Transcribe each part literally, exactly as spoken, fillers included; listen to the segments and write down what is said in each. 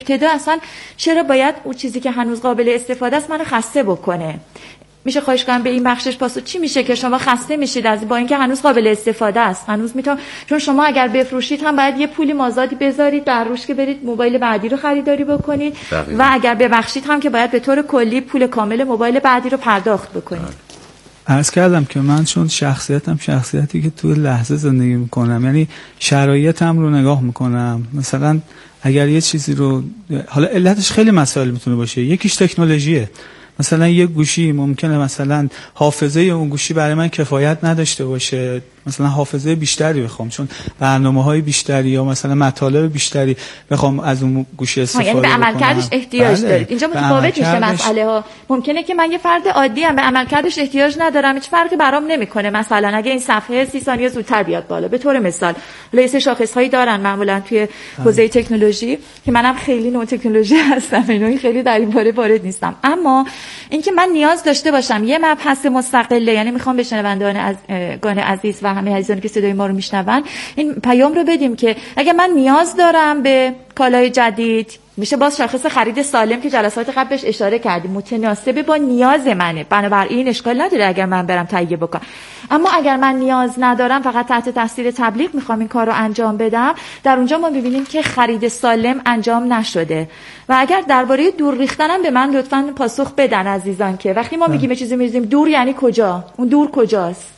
ابتدا اصلا چرا باید اون چیزی که هنوز قابل استفاده است منو خسته بکنه؟ میشه خواهش کنم به این بخشش پاسخ چی میشه که شما خسته میشید از با اینکه هنوز قابل استفاده است، هنوز میتونم، چون شما اگر بفروشید هم باید یه پولی مازادی بذارید در روش که برید موبایل بعدی رو خریداری بکنید دقیقا. و اگر ببخشید هم که باید به طور کلی پول کامل موبایل بعدی رو پرداخت بکنید. عرض کردم که من چون شخصیتم شخصیتی که تو لحظه زندگی میکنم، یعنی شرایطم رو نگاه میکنم. مثلا اگر یه چیزی رو، حالا علتش خیلی مسائل میتونه باشه، یکیش تکنولوژیه. مثلا یه گوشی ممکنه مثلا حافظه اون گوشی برای من کفایت نداشته باشه، مثلا حافظه بیشتری بخوام چون برنامه‌های بیشتری یا مثلا مطالب بیشتری بخوام از اون گوشی استفاده کنم. یعنی به عملکردش احتیاج بله. دارید. اینجا متفاوت میشه مسئله ها. ممکنه که من یه فرد عادی ام به عملکردش احتیاج ندارم، هیچ فرقی برام نمیکنه. مثلا اگه این صفحه سی ثانیه زودتر بیاد بالا به طور مثال، لیست شاخص‌هایی دارن معمولا توی حوزه تکنولوژی که منم خیلی نو تکنولوژی هستم، اینو خیلی در این باره وارد نیستم، اما اینکه من نیاز داشته باشم یه مبحث مستقله، یعنی میخوام به شنوندگان از گان عزیز و همه عزیزانی که صدای ما رو میشنون این پیام رو بدیم که اگه من نیاز دارم به کالای جدید، میشه باز شاخص خرید سالم که جلسات قبلش اشاره کردیم متناسب با نیاز منه، بنابراین اشکال نداره اگر من برم تهیه بکنم. اما اگر من نیاز ندارم، فقط تحت تاثیر تبلیغ میخوام این کار رو انجام بدم، در اونجا ما ببینیم که خرید سالم انجام نشده. و اگر درباره دور ریختنم به من لطفاً پاسخ بدن عزیزان که وقتی ما میگیم چیزی می‌ریزیم دور یعنی کجا؟ اون دور کجاست؟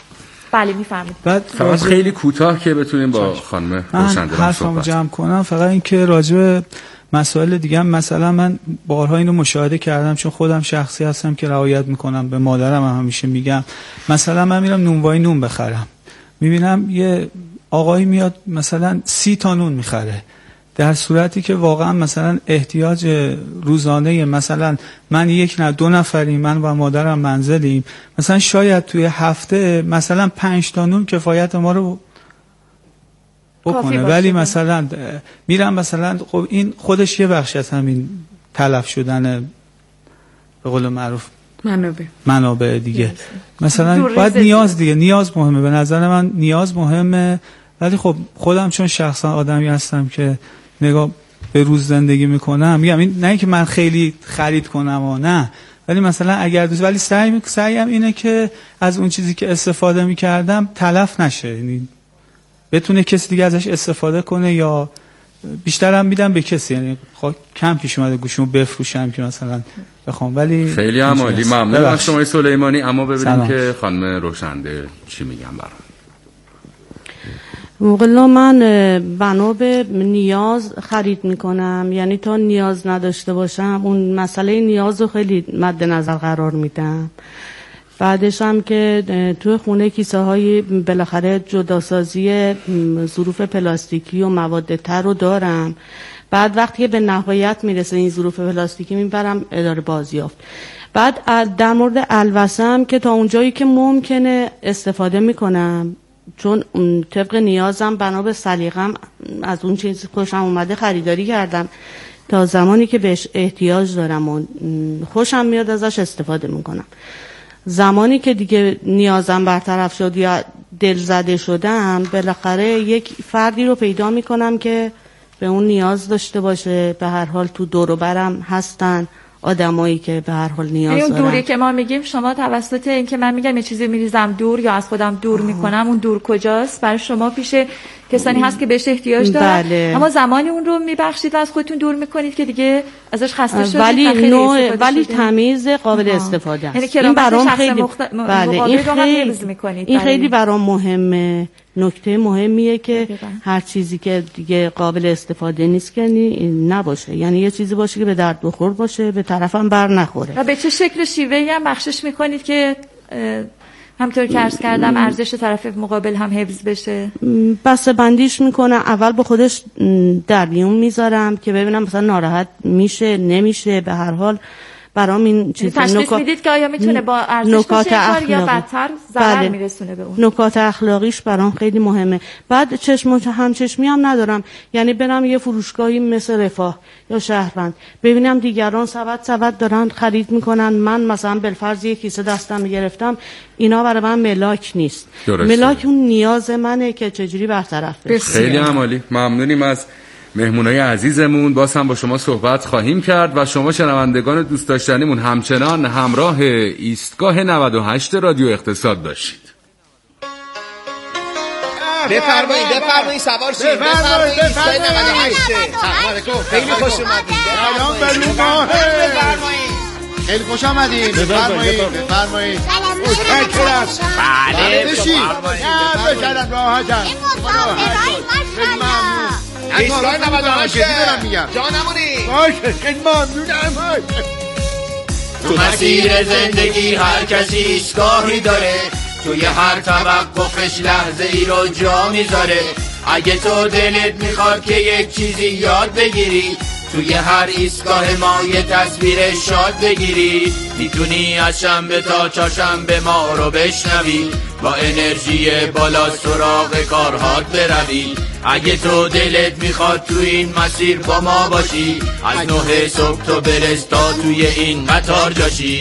بله میفهمید. فقط خیلی کوتاه که بتونیم با خانم روشن‌دلان صحبت جمع کنم. فقط این که راجع به مسائل دیگه هم، مثلا من بارها اینو مشاهده کردم چون خودم شخصی هستم که رعایت میکنم، به مادرم هم همیشه میگم مثلا من میرم نونوای نون بخرم، میبینم یه آقایی میاد مثلا سی تا نون میخره، در صورتی که واقعا مثلا احتیاج روزانه مثلا من یک نه دو نفریم، من و مادرم منزلیم، مثلا شاید توی هفته مثلا پنج تا نون کفایت ما رو بکنه، ولی مثلا میرم مثلا خب این خودش یه بخش از همین تلف شدن به قول معروف منابع منابع دیگه. مثلا باید نیاز دیگه، نیاز مهمه به نظر من، نیاز مهمه، ولی خب خودم چون شخصا آدمی هستم که نگاه به روز زندگی میکنم، میگم این نه که من خیلی خرید کنم و نه، ولی مثلا اگر دوست، ولی سعی می سعیم اینه که از اون چیزی که استفاده میکردم تلف نشه، یعنی بتونه کسی دیگه ازش استفاده کنه یا بیشترم میدم به کسی، یعنی خب کم پیش اومده گوشیمو بفروشم که مثلا بخوام. ولی خیلی عالی، ممنون از شما سلیمانی. اما ببینیم سلام. که خانم روشنده چی میگن برام. موقعا من بنا به نیاز خرید میکنم، یعنی تا نیاز نداشته باشم اون مسئله نیاز رو خیلی مد نظر قرار میدم. بعدش هم که توی خونه کیسه های بالاخره جداسازی ظروف پلاستیکی و مواد تر رو دارم، بعد وقتی به نهایت میرسه این ظروف پلاستیکی میبرم اداره بازیافت. بعد در مورد الوسه هم که تا اونجایی که ممکنه استفاده میکنم، چون طبق نیازم بنا به سلیقه‌ام از اون چیزی خوشم اومده خریداری کردم، تا زمانی که بهش احتیاج دارم و خوشم میاد ازش استفاده میکنم. زمانی که دیگه نیازم برطرف شد یا دل زده شدم، بالاخره یک فردی رو پیدا میکنم که به اون نیاز داشته باشه. به هر حال تو دور و برم هستن آدمایی که به هر حال نیاز دارن. اون دوری که ما میگیم، شما توسط این که من میگم یه چیزی میریزم دور یا از خودم دور آه. میکنم، اون دور کجاست؟ برای شما پیش کسانی هست که بهش احتیاج دارن، بله. اما زمانی اون رو میبخشید و از خودتون دور میکنید که دیگه ازش خسته شدید، ولی نوع ولی تمیز قابل آه. استفاده است. یعنی این برام خیلی مخت... بله این خیلی این خیلی برام مهمه، نکته مهمیه که هر چیزی که دیگه قابل استفاده نیست که نباشه، یعنی یه چیزی باشه که به درد بخور باشه، به طرفم بر نخوره. و به چه شکل شیوهی هم بخشش میکنید که همطور که عرض کردم ارزش طرف مقابل هم حفظ بشه؟ بسته بندیش میکنم، اول با خودش در میون میذارم که ببینم مثلا ناراحت میشه نمیشه. به هر حال برام این چیز تشخیص نکات... میدید که آیا میتونه با ارزش باشه کار یا بدتر ضرر بله. میرسونه به اون. نکات اخلاقیش برام خیلی مهمه. بعد چشم همچشمی هم ندارم، یعنی برم یه فروشگاهی مثل رفاه یا شهروند ببینم دیگران سبد سبد دارن خرید میکنن، من مثلا بالفرض یک کیسه دستم گرفتم، اینا برای من ملاک نیست. درسته. ملاک اون نیاز منه که چجوری برطرف بشه. خیلی عالی، ممنونیم از مهمونای عزیزمون باز هم با شما صحبت خواهیم کرد و شما شنوندگان دوست داشتنیمون همچنان همراه ایستگاه نود و هشت رادیو اقتصاد باشید. بفرمایید بفرمایید سوار شید بفرمایید ایستگاه نود و هشت. سلام علیکم خیلی خوش اومدید. سلام بفرمایید. خیلی خوش آمدید. بفرمایید بفرمایید. متشکرم. بله بشین. نه بکردم راحتم. ایستگاه نود و هشت جانمونی. باشه خیلی ممنونم. تو مسیر زندگی هر کسی ایستگاهی داره، توی هر توقفش لحظه ای رو جا میذاره. اگه تو دلت میخواد که یک چیزی یاد بگیری، توی هر ایستگاه ما یه تصویر شاد بگیری. میتونی از شنبه تا چهارشنبه ما رو بشنوی، با انرژی بالا سراغ کارهات بروی. اگه تو دلت میخواد تو این مسیر با ما باشی، از نه صبح تو برس تا توی این قطار جاشی.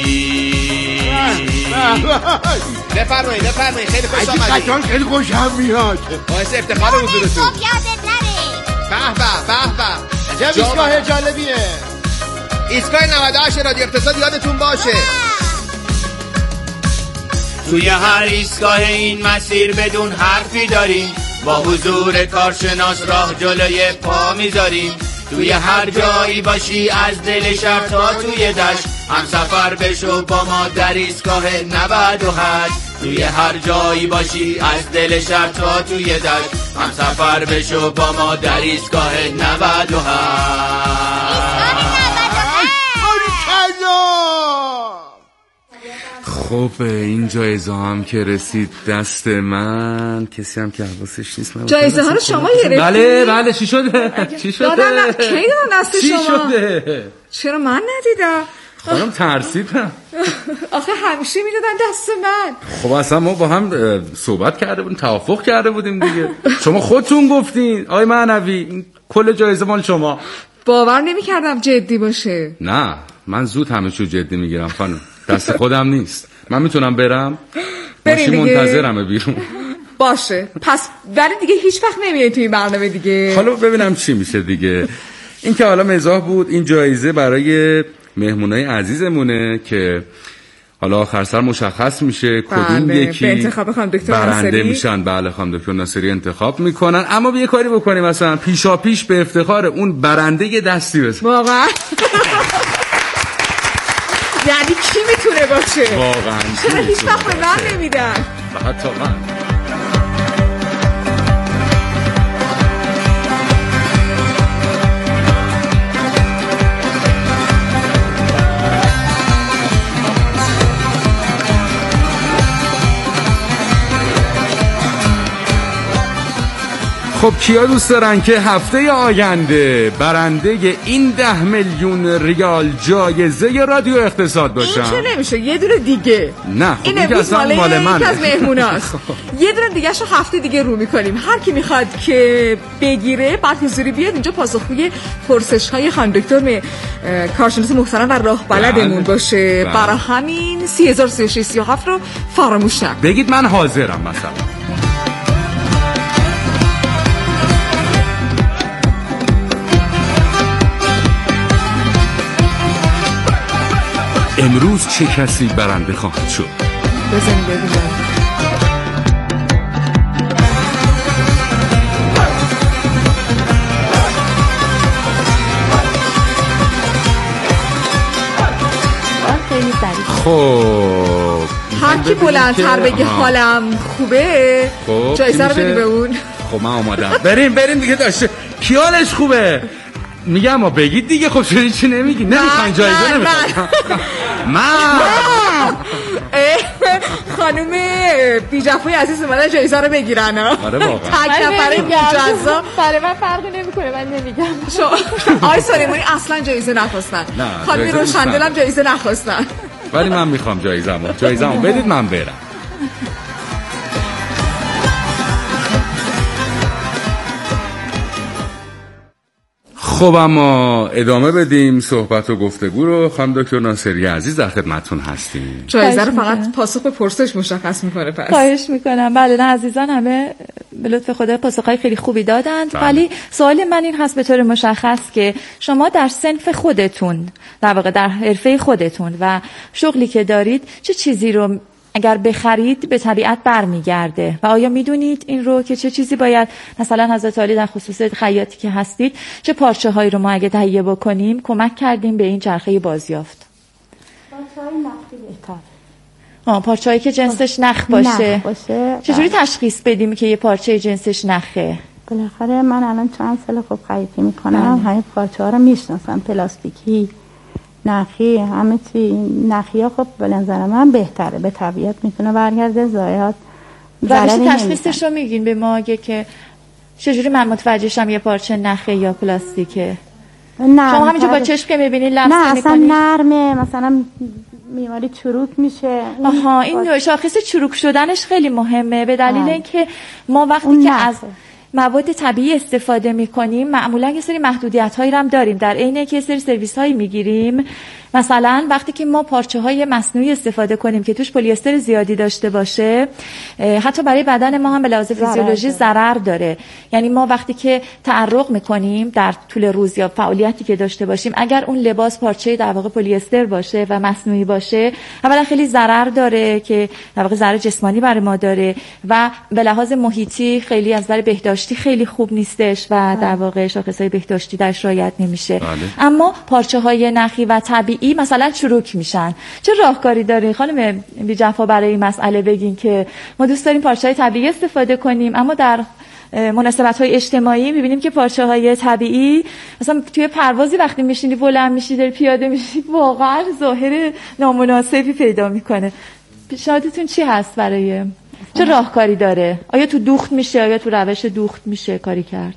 بفرمایید بفرمایید خیلی خوش آمدید. قطار خیلی خوشم میاد. باعث افتخار حضورتون. به به به به چه ایستگاه جالبیه. ایستگاه نود و هشت رادیو اقتصاد یادتون باشه. توی هر ایستگاه این مسیر بدون حرفی داریم، با حضور کارشناس راه جلوی پا میذاریم. توی هر جایی باشی از دل شهر تا توی دشت، هم سفر بشو با ما در ایستگاه نود و هشت. توی هر جایی باشی از دل شهر تا توی دشت، هم سفر بشو با ما در ایستگاه نود و هشت. خب این جایزه هم که رسید دست من، کسی هم که حواسش نیست. جایزه ها رو شما گرفتید؟ بله بله. چی شده؟ چی شده؟ دادن کی دادن دست چی شما؟ شده؟ چرا من ندیدم؟ خانم ترسیدم. آخه همیشه میدادن دست من. خب اصلا ما با هم صحبت کرده بودیم، توافق کرده بودیم دیگه. شما خودتون گفتین آقای معنوی این کل جایزه مال شما. باور نمی‌کردم جدی باشه. نه من زود همه چیو جدی میگیرم خانم، دست خودم نیست. من میتونم برم؟ ماشین منتظرمه بیرون. باشه پس ولی دیگه هیچ وقت نمیای توی این برنامه دیگه. حالا ببینم چی میشه دیگه. این که حالا مزاح بود. این جایزه برای مهمونای عزیزمونه که حالا آخر سر مشخص میشه کدوم یکی به انتخاب خانم دکتر برنده ناصری میشن. بله خانم دکتر ناصری انتخاب میکنن. اما بیا کاری بکنیم مثلا پیشا پیش به افتخار اون برنده یه دستی بزن. واقعا یعنی کی میتونه باشه؟ واقعا چرا هیچ وقت به من نمیدن؟ حتی من. خب کیا دوست دارن که هفته آینده برنده این ده میلیون ریال جایزه رادیو اقتصاد باشن؟ این که نمیشه، یه دونه دیگه. نه خب این این که اصلا مال من از مهموناست. یه دونه دیگه شو هفته دیگه رو میکنیم. هر کی میخواد که بگیره بعد حضوری بیاد اینجا پاسخگوی پرسش های خانم دکتر کارشناس محترم و راه بلدمون باشه. برای همین سی هزار و سی و شش سی و هفت رو فراموش نکنید. بگید من حاضرم مثلا. امروز چه کسی برنده خواهد شد؟ بزنید ببینم. خب هر کی بلندتر بگه حالم خوبه خب جایزه رو بدی به اون. خب من آمادم. بریم بریم دیگه. داشته کی حالش خوبه میگم ما بگید دیگه. خب چرا چی نمیگی؟ نمیخواین جایزه نمیخواین؟ من خانم بیجفای عزیز اومدن جایزه رو بگیرن. آره واقعا تک نفره مجزا برای من فرقی نمیکنه. من نمیگم. آی سلیمانی اصلا جایزه نخواستن. خانم روشندل هم جایزه نخواستن. ولی من میخوام جایزه‌مو جایزه‌مو بدید من برم. خب اما ادامه بدیم صحبت و گفتگو رو. خانم دکتر ناصری عزیز در خدمتتون هستیم. جایزه رو فقط پاسخ به پرسش مشخص میکنه. پس خواهش میکنم. بله نه عزیزان همه به لطف خدا پاسخهای خیلی خوبی دادند. ولی سوال من این هست به طور مشخص که شما در صنف خودتون، در واقع در حرفه خودتون و شغلی که دارید چه چیزی رو اگر بخرید به طبیعت برمیگرده و آیا میدونید این رو که چه چیزی باید مثلا حضرت عالی در خصوص خیاطی که هستید چه پارچه هایی رو ما اگه تهیه بکنیم کمک کردیم به این چرخه بازیافت؟ پارچه‌های نخی بهتر. آه پارچه‌ای که جنسش نخ باشه. نخ باشه. چجوری تشخیص بدیم که یه پارچه جنسش نخه؟ بالاخره من الان چند سال خوب خیاطی میکنم، همه پارچه ها رو میشناسم، پلاستیکی، نخی، همه چی. نخی ها خب به نظر من بهتره، به طبیعت میتونه برگرده، ضایعات روش تشخیصش رو میگین به ما اگه که چجوری من متوجه شم یه پارچه نخه یا پلاستیکه؟ نه شما همینجا با چشم که میبینین لمس نه میکنین؟ اصلا نرمه، مثلا میواری چروک میشه. آها این شاخص چروک شدنش خیلی مهمه به دلیل اینکه ما وقتی که از مواد طبیعی استفاده میکنیم معمولا یه سری محدودیت هایی هم داریم، در عین که یه سری سرویس هایی میگیریم. مثلا وقتی که ما پارچه های مصنوعی استفاده کنیم که توش پلی استر زیادی داشته باشه، حتی برای بدن ما هم به لحاظ فیزیولوژی ضرر داره. یعنی ما وقتی که تعرق میکنیم در طول روز یا فعالیتی که داشته باشیم، اگر اون لباس پارچه در واقع پلی استر باشه و مصنوعی باشه، اولا خیلی ضرر داره که در واقع ضرر جسمانی برای ما داره و به لحاظ محیطی خیلی از نظر بهداشتی خیلی خوب نیستش و در واقع شاخصهای بهداشتی درش رعایت نمیشه. بله. اما پارچه های نخی و طبیعی مثلا چروک میشن. چه راهکاری دارین خانم بی جفا برای این مسئله بگین که ما دوست داریم پارچه های طبیعی استفاده کنیم اما در مناسبت های اجتماعی میبینیم که پارچه های طبیعی مثلا توی پروازی وقتی میشینی بلند میشی داری پیاده میشی واقعا ظاهر نامناسبی پیدا میکنه. پیشنهادتون چی هست برای چه راهکاری داره؟ آیا تو دوخت میشه آیا تو روش دوخت میشه کاری کرد؟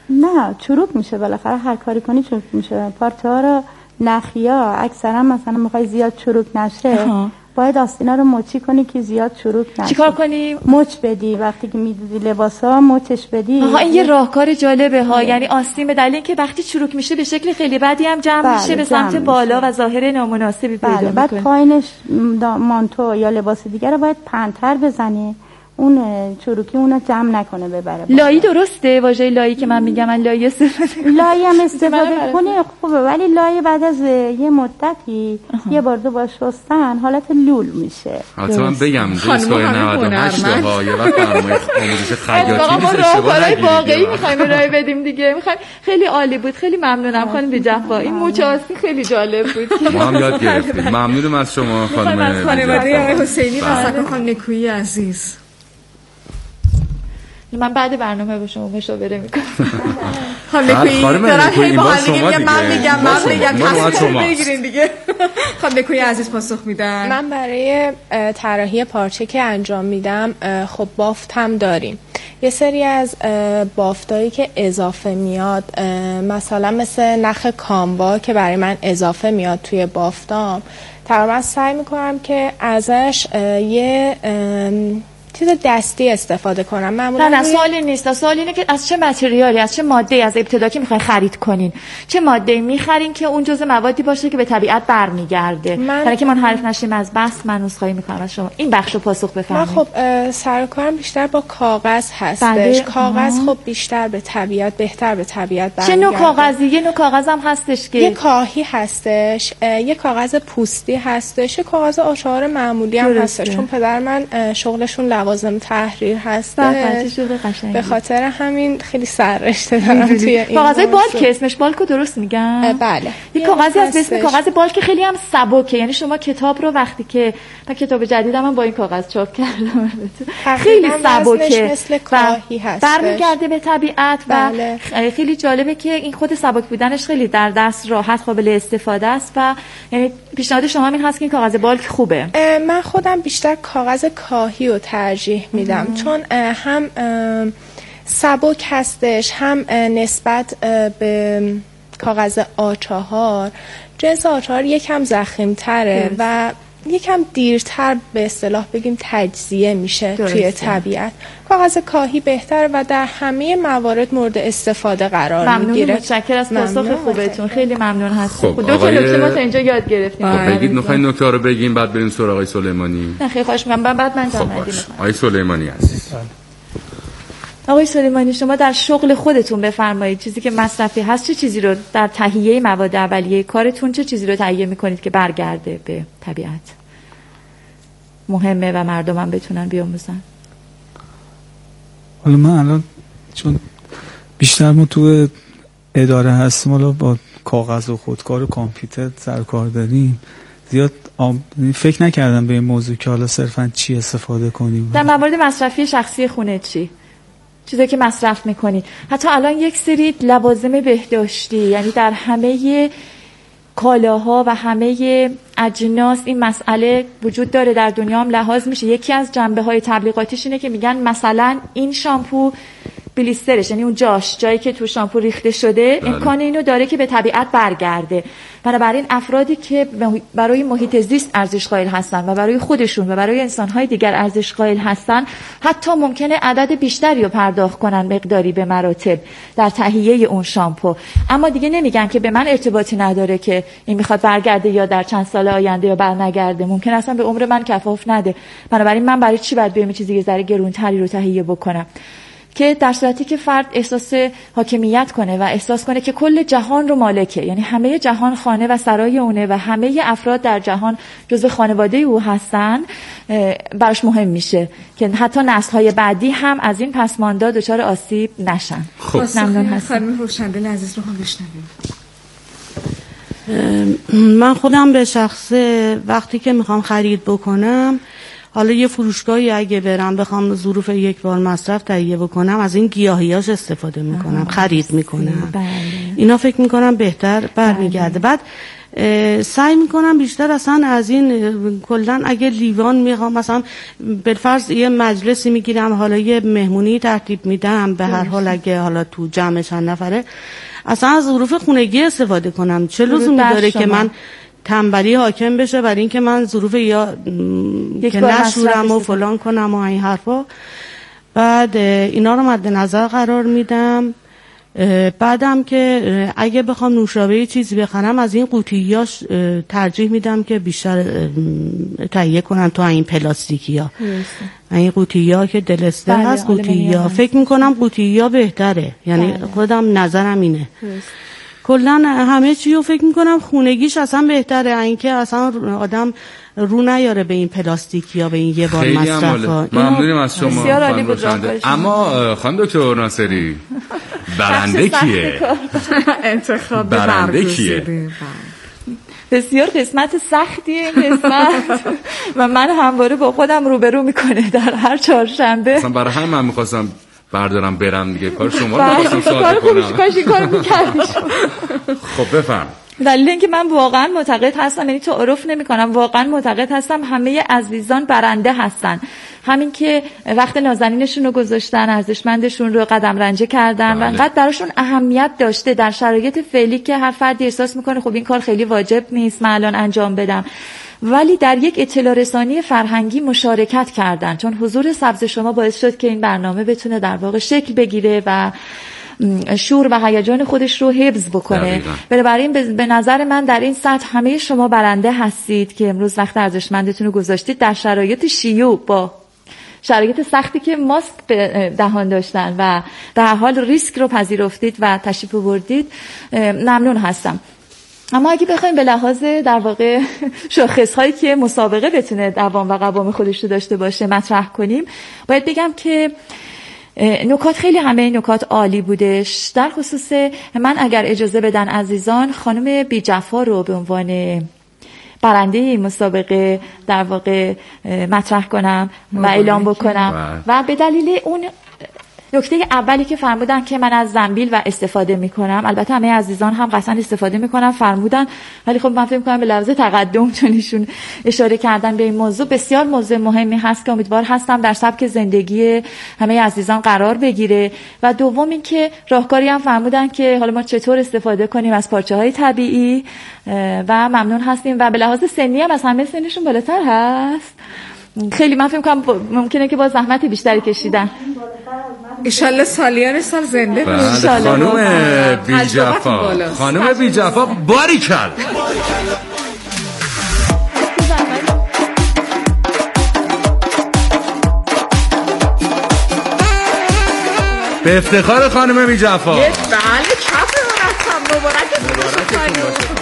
نه چروک میشه، بالاخره هر کاری کنی چروک میشه. پارچه ها رو نخیا اکثرا مثلا میخوای زیاد چروک نشه اه. باید آستینا رو مچی کنی که زیاد چروک نشه. چیکار کنی؟ مچ بدی وقتی که میدیدی لباسا مچش بدی. آها این یه راهکار جالبه ها. یعنی آستین به دلیل اینکه وقتی چروک میشه به شکل خیلی بدی هم جمع بله، میشه به سمت بالا و ظاهر نامناسبی پیدا بله، میکنه. بعد پایینش مانتو یا لباس دیگه رو باید پنتر بزنی، اون چروکی اونو جمع نکنه ببره. لایی درسته؟ واژه لایی که من میگم من لایی استفاده لایی هم استفاده کنی خوبه، ولی لایی بعد از یه مدتی آها. یه بار دو بار شستن حالت لول میشه. حتما من بگم دوستای نود و هشت ها یه وقت برنامه آموزش خیاطی نیست اشتباه نگیرید. واقعی میخوایم ارائه بدیم دیگه. میخوایم خیلی عالی بود. خیلی ممنونم خانم بی جفا. این موچاسی خیلی جالب بود. ما هم یاد گرفتیم. ممنونم از شما خانم خانواده حسینی و خانم نکویی عزیز. من بعد برنامه با شما مشاوره میکنم. خانم نکویی دارن هی با هم دیگه من میگم من میگم تصمیم بگیرین دیگه. خانم نکویی عزیز پاسخ میدن. من برای طراحی پارچه که انجام میدم خب بافت هم داریم. یه سری از بافتایی که اضافه میاد مثلا مثل نخ کامبا که برای من اضافه میاد توی بافتام، تقریبا سعی میکنم که ازش یه چیز دستی استفاده کنم. معمولا نه نه سوالی نیست. سوال اینه که از چه متریالی از چه ماده از ابتدا که میخواین خرید کنین چه ماده میخرین که اون جزء موادی باشه که به طبیعت برمیگرده. من برای که منحرف نشیم از بحث من عذرخواهی میکنم از شما. این بخشو پاسخ بفرمایید. من خب سر و کارم بیشتر با کاغذ هستش. بله. کاغذ خب بیشتر به طبیعت بهتر به طبیعت برمیگرده. چه نوع کاغذی؟ یه نوع کاغذ هم هستش که یه کاهی هستش، یه کاغذ پوستی هستش، یه کاغذ آچار معمولی هم هستش. چون پدر من شغلشون لوازم تحریر هستش، به خاطر همین خیلی سررشته دارم توی این کاغذهای بالک. اسمش بالکو درست میگن؟ بله. یه کاغذی از اسم کاغذ بالک خیلی هم سبکه. یعنی شما کتاب رو وقتی که من کتاب جدیدم من با این کاغذ چاپ کردم خیلی سبکه مثل کاهی هست، برمیگرده به طبیعت و بله. خیلی جالبه که این خود سبک بودنش خیلی در دست راحت قابل استفاده است و یعنی پیشنهاد شما این هست که این کاغذ بالک خوبه. من خودم بیشتر کاغذ کاهی رو ترجیح میدم ام. چون هم سبک هستش هم نسبت به کاغذ آچهار جنس آچهار یکم ضخیم تره و یکم دیرتر به اصطلاح بگیم تجزیه میشه درسته. توی طبیعت. کاغذ کاهی بهتر و در همه موارد مورد استفاده قرار میگیره. ممنون، متشکرم از پاسخ خوبتون، خیلی ممنون هستم. خب دو تا نکته ما تا اینجا یاد گرفتیم. خب بگید میخواین نکته رو بگیم بعد بریم سراغ آقای سلیمانی. نه خیلی خواهش می‌کنم، بعد من جواب میدم. آقای سلیمانی عزیز. آقای سلیمانی شما در شغل خودتون بفرمایید چیزی که مصرفی هست چه چیزی رو در تهیه مواد اولیه کارتون چه چیزی رو تهیه میکنید که برگرده به طبیعت مهمه و مردم هم بتونن بیاموزن؟ حالا من الان چون بیشتر ما تو اداره هستیم حالا با کاغذ و خودکار و کامپیوتر سرکار داریم زیاد آم... فکر نکردم به این موضوع که حالا صرفا چی استفاده کنیم. در موارد مصرفی شخصی خونه چی؟ چیزایی که مصرف میکنید. حتی الان یک سری لوازم بهداشتی، یعنی در همه کالاها و همه اجناس این مسئله وجود داره، در دنیا هم لحاظ میشه. یکی از جنبه های تبلیغاتیش اینه که میگن مثلا این شامپو بلیسترش، یعنی اون جاش جایی که تو شامپو ریخته شده بله. امکان اینو داره که به طبیعت برگرده. بنابراین افرادی که برای محیط زیست ارزش قائل هستن و برای خودشون و برای انسان‌های دیگر ارزش قائل هستن حتی ممکنه عدد بیشتری رو پرداخت کنن مقداری به مراتب در تهیه اون شامپو، اما دیگه نمیگن که به من ارتباطی نداره که این میخواد برگرده یا در چند سال آینده یا برنگرده، ممکن اصلا به عمر من کفاف نده. بنابراین من برای چی باید بیام چیزی ذره گرونتری رو تهیه بکنم؟ که در صورتی که فرد احساس حاکمیت کنه و احساس کنه که کل جهان رو مالکه، یعنی همه جهان خانه و سرای اونه و همه افراد در جهان جزو خانواده او هستن، براش مهم میشه که حتی نسل‌های بعدی هم از این پسماندا دچار آسیب نشن. خب ممنون هستم. خانم روشنبین عزیز رو هم بشنویم. من خودم به شخص وقتی که میخوام خرید بکنم، حالا یه فروشگاهی اگه برم بخوام ظروف یک بار مصرف تهیه بکنم، از این گیاهیاش استفاده میکنم، خرید میکنم. بله. اینا فکر میکنم بهتر برمیگرده. بله. بعد سعی میکنم بیشتر اصلا از این کلن اگه لیوان میخوام مثلا بالفرض یه مجلسی میگیرم، حالا یه مهمونی ترتیب میدم، به هر حال اگه حالا تو جمع چند نفره اصلا از ظروف خونگی استفاده کنم. چه لزومی داره که من تنبلی حاکم بشه برای اینکه من ظروف یا که نشورم و فلان کنم و این حرفا. بعد اینا رو مد نظر قرار میدم. بعدم که اگه بخوام نوشابه چیزی بخرم از این قوطیاش ترجیح میدم که بیشتر تهیه کنن تو این پلاستیکیا، این قوطیا که دلسته بله، هست قوطیا فکر میکنم قوطیا بهتره، یعنی بله. خودم نظرم اینه. کلا همه چی رو فکر میکنم خونگیش اصلا بهتره، اینکه اصلا آدم رو نیاره به این پلاستیک یا به این یه بار مصرفا. ممنونیم از شما خانم روشنده. اما خانم دکتر ناصری برنده کیه؟ انتخاب برنده کیه؟ بسیار قسمت سختی این قسمت و من همواره با خودم روبرو میکنه در هر چهارشنبه. اصلا برای هم من میخواستم بردارم برم دیگه، کار شما رو میخواستم ساده کنم. کاش این کار میکردی. خب بفرم. دلیل اینکه من واقعا معتقد هستم، یعنی تعارف نمی کنم، واقعا معتقد هستم همه عزیزان برنده هستن. همین که وقت نازنینشون رو گذاشتن، ارزشمندشون رو قدم رنجه کردن بله. و انقدر براشون اهمیت داشته در شرایط فعلی که هر فردی احساس میکنه خب این کار خیلی واجب نیست من الان انجام بدم، ولی در یک اطلاع رسانی فرهنگی مشارکت کردن، چون حضور سبز شما باعث شد که این برنامه بتونه در واقع شکل بگیره و شور و هیجان خودش رو حفظ بکنه. بنابراین به نظر من در این سطح همه شما برنده هستید که امروز وقت ارزشمندتون رو گذاشتید در شرایط شیوع با شرایط سختی که ماسک به دهان داشتن و به هر حال ریسک رو پذیرفتید و تشریف بردید. ممنون هستم. اما اگه بخوایم به لحاظ در واقع شاخص‌هایی که مسابقه بتونه دوام و قوام خودش رو داشته باشه مطرح کنیم، باید بگم که نکات خیلی همه نکات عالی بودش. در خصوص من اگر اجازه بدن عزیزان خانم بی جفا رو به عنوان برنده این مسابقه در واقع مطرح کنم و اعلام بکنم و به دلیل اون نکته اولی که فرمودن که من از زنبیل و استفاده میکنم، البته همه عزیزان هم قطعا استفاده میکنن فرمودن، ولی خب من فکر میکنم به لحاظ تقدم چون ایشون اشاره کردن به این موضوع، بسیار موضوع مهمی هست که امیدوار هستم در سبک زندگی همه عزیزان قرار بگیره. و دوم این که راهکاری هم فرمودن که حالا ما چطور استفاده کنیم از پارچه‌های طبیعی و ممنون هستیم. و به لحاظ سنی هم از همه سنشون بالاتر هست. خیلی من فکر کنم ممکنه که با زحمت بیشتری کشیدن. ایشالله سالیان سال زنده باشید. خانم بی‌جفا، خانم بی‌جفا باریکل. به افتخار خانم بی‌جفا. بله چپ هستم. مبارک باشه.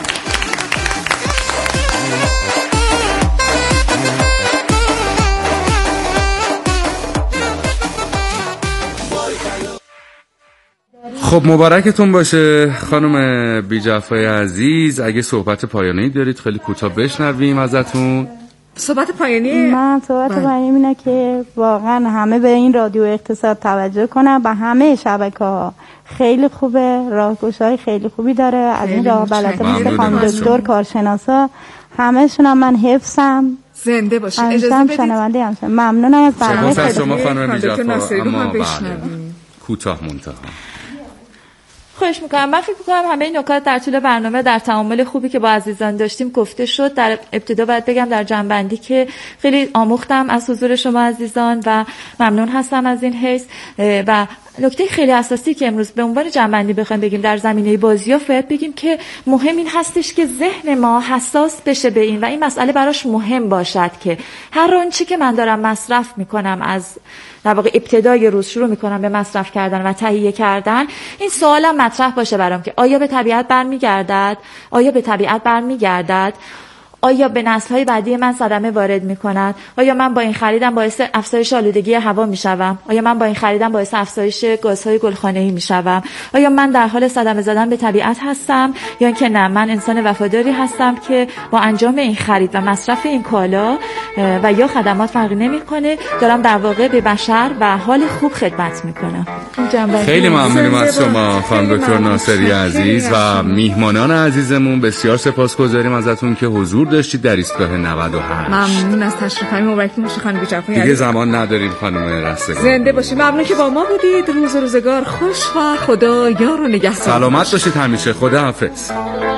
خب مبارکتون باشه خانم بی‌جفای عزیز. اگه صحبت پایانی دارید خیلی کوتاه بشنویم ازتون. صحبت پایانی من صحبت پایانی اینه که واقعا همه به این رادیو اقتصاد توجه کنن، با همه شبکه‌ها خیلی خوبه، راهگشای خیلی خوبی داره. از این راه بلده مثل خانم دکتر کارشناسا همه‌شون هم من حفظم. زنده باشید. اجازه بدید شنونده هم ممنونم از برنامه شما خانم بی‌جفا. اما کوتاه منتها خواهش میکنم. من فکر میکنم همه این نکات در طول برنامه در تعامل خوبی که با عزیزان داشتیم گفته شد. در ابتدا باید بگم در جنبندی که خیلی آموختم از حضور شما عزیزان و ممنون هستم از این حیث. و نکته خیلی اساسی که امروز به عنوان جنبندی بخوایم بگیم در زمینه بازیافت باید بگیم که مهم این هستش که ذهن ما حساس بشه به این و این مسئله براش مهم باشد که هر آنچه که من دارم مصرف میکنم از در واقع ابتدای روز شروع میکنم به مصرف کردن و تهیه کردن، این سوالم مطرح باشه برام که آیا به طبیعت برمیگردد؟ آیا به طبیعت برمیگردد؟ آیا به نسل‌های بعدی من صدمه وارد می‌کند؟ آیا من با این خریدم باعث افزایش آلودگی هوا می‌شوم؟ آیا من با این خریدم باعث افزایش گازهای گلخانه‌ای می‌شوم؟ آیا من در حال صدمه زدن به طبیعت هستم یا اینکه نه، من انسان وفاداری هستم که با انجام این خرید و مصرف این کالا و یا خدمات فرقی نمی‌کنه، دارم در واقع به بشر و حال خوب خدمت می‌کنم. خیلی ممنونم از شما خانم دکتر ناصری عزیز و میهمانان عزیزمون. بسیار سپاسگزاریم ازتون که حضور داشتید در ایستگاه نود و هشت. ممنون از تشریف. همین مبارکی باشه خانم بی‌جفا. دیگه زمان نداریم خانم رستگار. زنده باشید. ممنون که با ما بودید. روز روزگار خوش و خدا یار و نگهدار. سلامت باشید همیشه. خدا حافظ.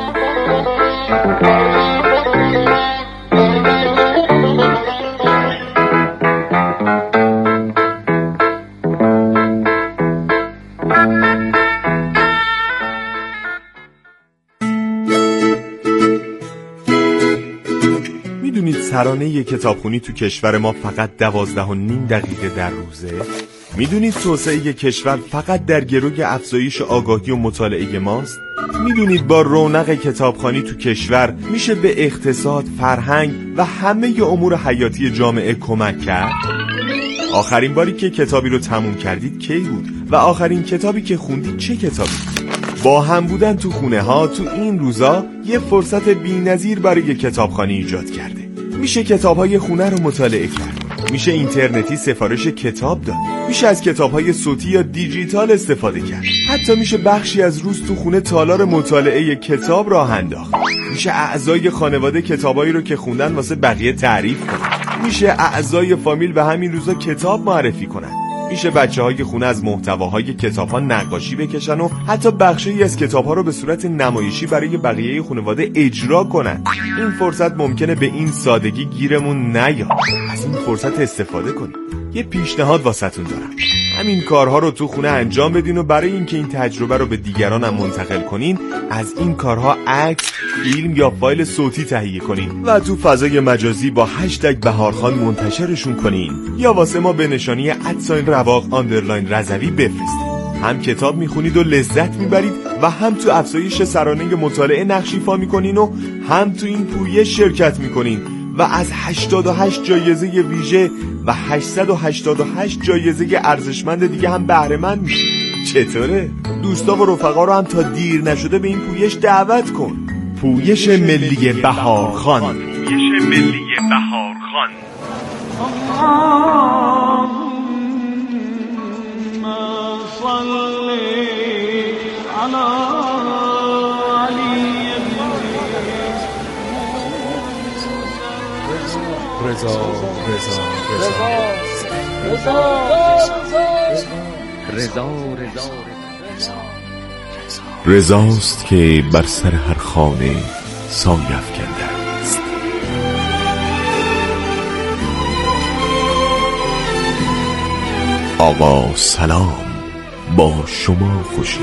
ترانه کتابخونی تو کشور ما فقط دوازده و نیم دقیقه در روزه؟ میدونید توسعه کشور فقط در گروی افزایش آگاهی و مطالعه ماست؟ میدونید با رونق کتابخوانی تو کشور میشه به اقتصاد، فرهنگ و همه امور حیاتی جامعه کمک کرد؟ آخرین باری که کتابی رو تموم کردید کی بود؟ و آخرین کتابی که خوندید چه کتابی؟ با هم بودن تو خونه ها تو این روزا یه فرصت بی‌نظیر برای کتابخوانی ایجاد کرده. میشه کتاب‌های خونه رو مطالعه کرد، میشه اینترنتی سفارش کتاب داد، میشه از کتاب‌های صوتی یا دیجیتال استفاده کرد، حتی میشه بخشی از روز تو خونه تالار مطالعه کتاب راه انداخت، میشه اعضای خانواده کتابایی رو که خوندن واسه بقیه تعریف کنن، میشه اعضای فامیل به همین روزا کتاب معرفی کنن، میشه بچه‌های خونه از محتواهای کتاب‌ها نقاشی بکشن و حتی بخشی از کتاب‌ها رو به صورت نمایشی برای بقیه خانواده اجرا کنن. این فرصت ممکنه به این سادگی گیرمون نیاد. از این فرصت استفاده کنید. یه پیشنهاد واسهتون دارم. همین کارها رو تو خونه انجام بدین و برای اینکه این تجربه رو به دیگران هم منتقل کنین، از این کارها عکس، فیلم یا فایل صوتی تهیه کنین و تو فضای مجازی با هشتگ بهارخان منتشرشون کنین یا واسه ما به نشانی ادساین رواق آندرلاین رضوی بفرستید. هم کتاب میخونید و لذت میبرید و هم تو افزایش سرانه مطالعه نقش ایفا میکنین و هم تو این پویش شرکت میکنین و از هشتاد و هشت جایزه ویژه و هشتصد و هشتاد و هشت جایزه ارزشمند دیگه هم بهره مند میشید. چطوره؟ دوستا و رفقا رو هم تا دیر نشده به این پویش دعوت کن. پویش ملی بهارخان. پویش ملی بهارخان. رضا رضا رضا رضاست که بر سر هر خانه سایه افکنده است. آقا سلام، با شما خوشی.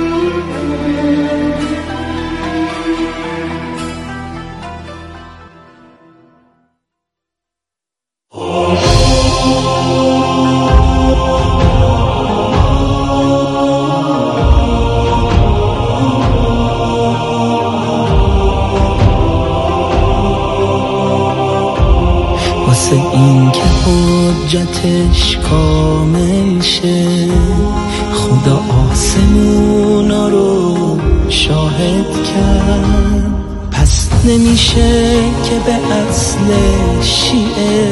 این که حجتش کامل شه، خدا آسمونا رو شاهد کرد، پس نمیشه که به اصل شیعه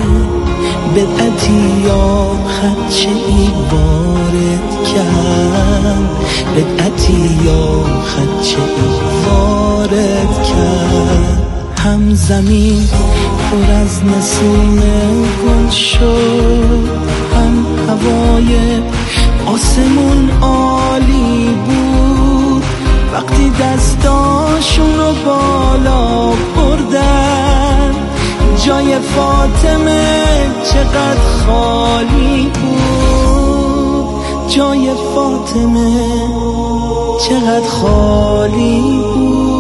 بدعتی یا خدشه ای وارد کرد، بدعتی یا خدشه ای وارد کرد. هم زمین پر از نسیم گل شد، هم هوای آسمون عالی بود، وقتی دستاشون رو بالا بردن جای فاطمه چقدر خالی بود، جای فاطمه چقدر خالی بود.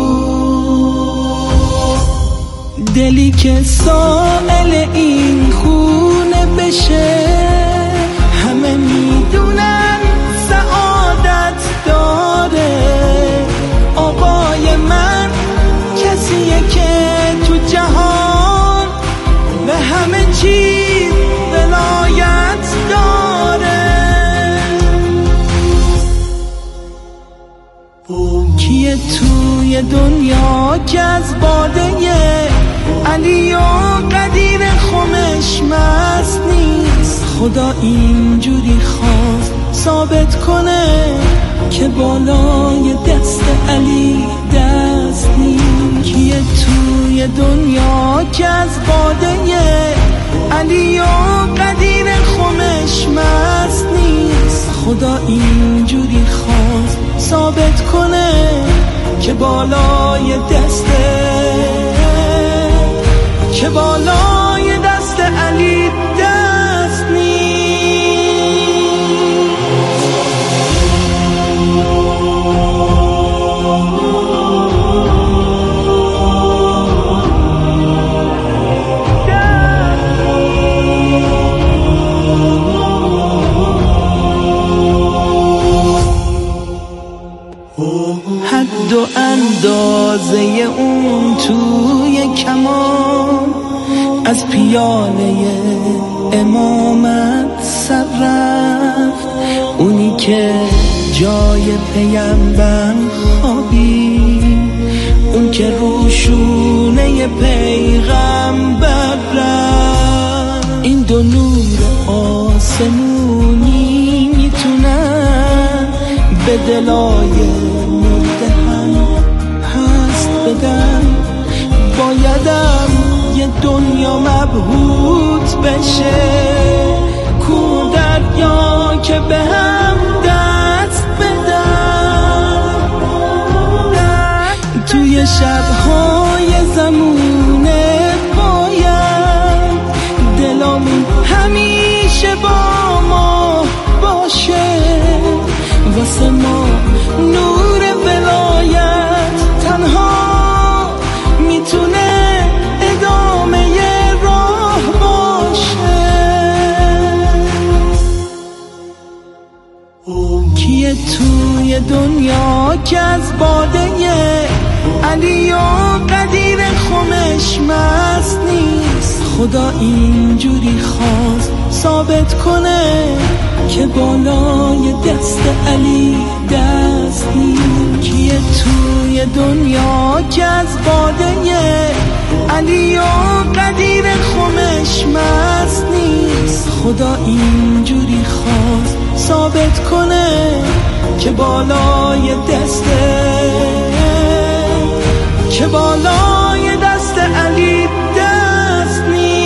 دلی که سائل این خونه بشه، همه میدونن سعادت داره. آقای من کسیه که تو جهان به همه چیز ولایت داره. کیه توی دنیا که از باده علی و قدیر خمش مست نیست؟ خدا اینجوری خواست ثابت کنه که بالای دست علی دست نیست. کیه توی دنیا که از باده علی و قدیر خمش مست نیست؟ خدا اینجوری خواست ثابت کنه که بالای دست که بالای دست علی دست نیست. حد و اندازه اون توی کمان از پیاله امامت سر رفت، اونی که جای پیمبر خوابید، اون که روشونه پیغمبر رفت. این دو نور آسمونی میتونن به دلای مرده هم پست بدن. بایدم یه دنیا مبهوت بشه، کو دریا که به هم دست بدن. توی شبهای زمونه باید دلامون همیشه با ما باشه، واسه ما نور ولایت تنها میتونه ادامه راه باشه. کیه توی دنیا که از باده علی و قدیر خمش مست نیست؟ خدا اینجوری خواست ثابت کنه که بالای دست علی دست نیست. کیه توی دنیا که از باده علی و قدیر خمش مست نیست؟ خدا اینجوری خواست ثابت کنه که بالای دسته که بالای دست علی دست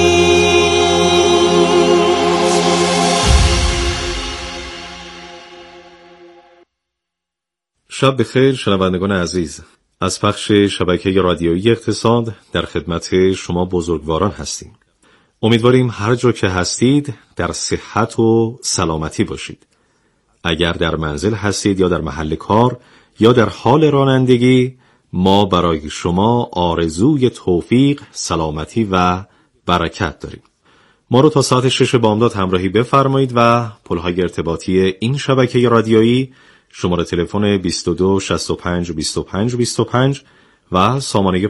نیست. شب بخیر شنوندگان عزیز، از پخش شبکه رادیویی اقتصاد در خدمت شما بزرگواران هستیم. امیدواریم هر جا که هستید در صحت و سلامتی باشید. اگر در منزل هستید یا در محل کار یا در حال رانندگی، ما برای شما آرزوی توفیق، سلامتی و برکت داریم. ما رو تا ساعت شش بامداد همراهی بفرمایید و پلهای ارتباطی این شبکه رادیویی شماره تلفن بیست و دو شصت و پنج بیست و پنج بیست و پنج و سامانه